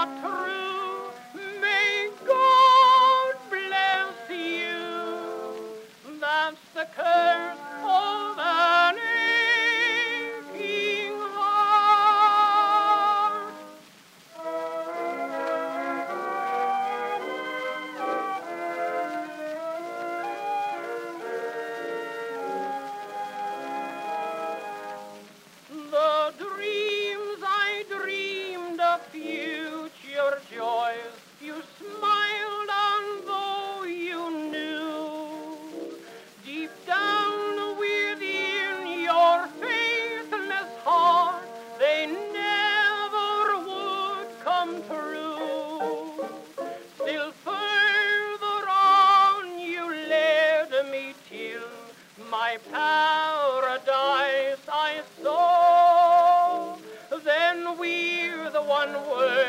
not true. May God bless you. That's the curse of an aching heart. The dreams I dreamed of future joys, you smiled on though you knew. Deep down within your faithless heart, they never would come true. Still further on you led me till my paradise I saw. Then with one word